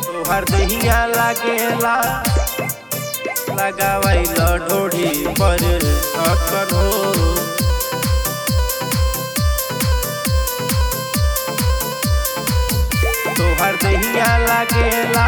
तोहर दहिया लागेला लगावैल ढोढ़ी पर ढक्कन हो। तोहर दहिया लागेला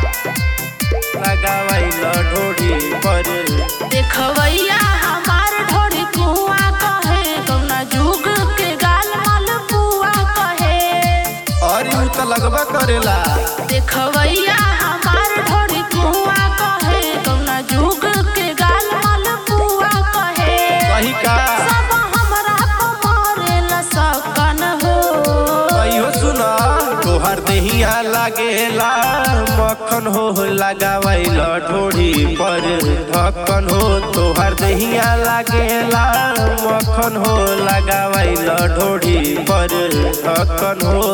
लगावैल ढोढ़ी पर। देखवैया हमार ढोढ़ी कुआ कहे कौना जुग के गाल माल पुआ कहे। और यूं तो लगवा करेला। देखवैया हमार ढोढ़ी कुआ कहे कौना जुग के गाल माल पुआ कहे। कही का सब हमरा पमरेला सकन हो। कहियो सुना तोहर दहिया लागेला मक्खन हो लगावैल ढोढ़ी पर ढक्कन हो। तोहर दहिया लागेला मक्खन हो लगावैल ढोढ़ी पर ढक्कन हो।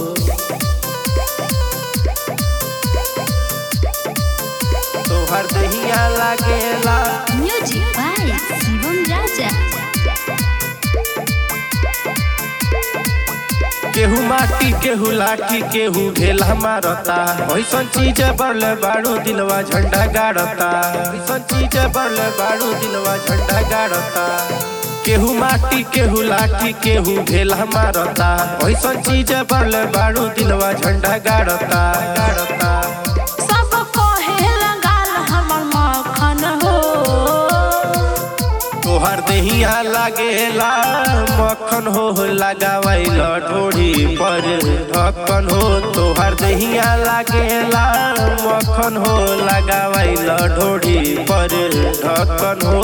तोहर दहिया लागेला। Music by Shivam Raja. केहू माटी केहू लाठी केहू ढेला मारता। ऐसन चीज बढ़ले बाड़ू दिलवा झंडा गाड़ता। ऐसन चीज बढ़ले बाड़ू दिलवा झंडा गाड़ता। केहू माटी केहू लाठी केहू ढेला मारता। ऐसन चीज बढ़ले बाड़ू दिलवा झंडा गाड़ता गाड़ता। सब कहेला गाल हमर मक्खन हो। तोहर दहिया लागेला मक्खन हो लगावैल ढोढ़ी पर ढक्कन हो। तोहर दहिया लागेला मक्खन हो लगावैल ढोढ़ी पर ढक्कन हो।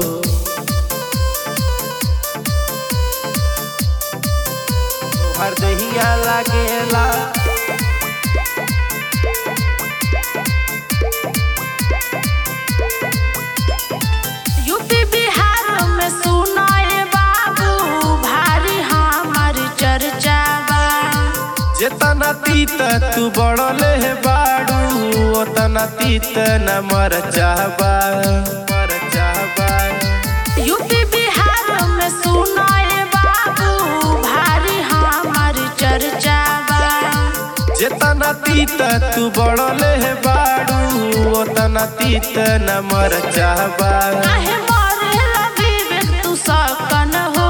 तोहर दहिया लागेला। यूपी बिहार में सुनाए बाबू भारी हमार चर्चा बा। जेतना तीत तू बड़ले है बाड़ू ओतना तीत न मर चाहबा मर चाहबा। यूपी बिहार में सुनाए बाबू भारी हमार चर्चा बा। जेतना तीत तू बड़ले है बाड़ू ओतना तीत न मर चाहबा। काहे मरेला विवेक तू सकन हो।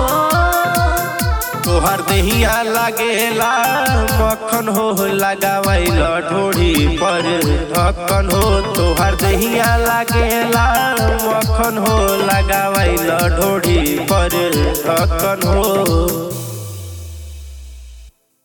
तोहर दहिया लागेला मक्खन हो लगावैल ढोढ़ी पर ढक्कन हो। तोहर दहिया लागेला मक्खन हो लगावैल ढोढ़ी पर ढक्कन हो।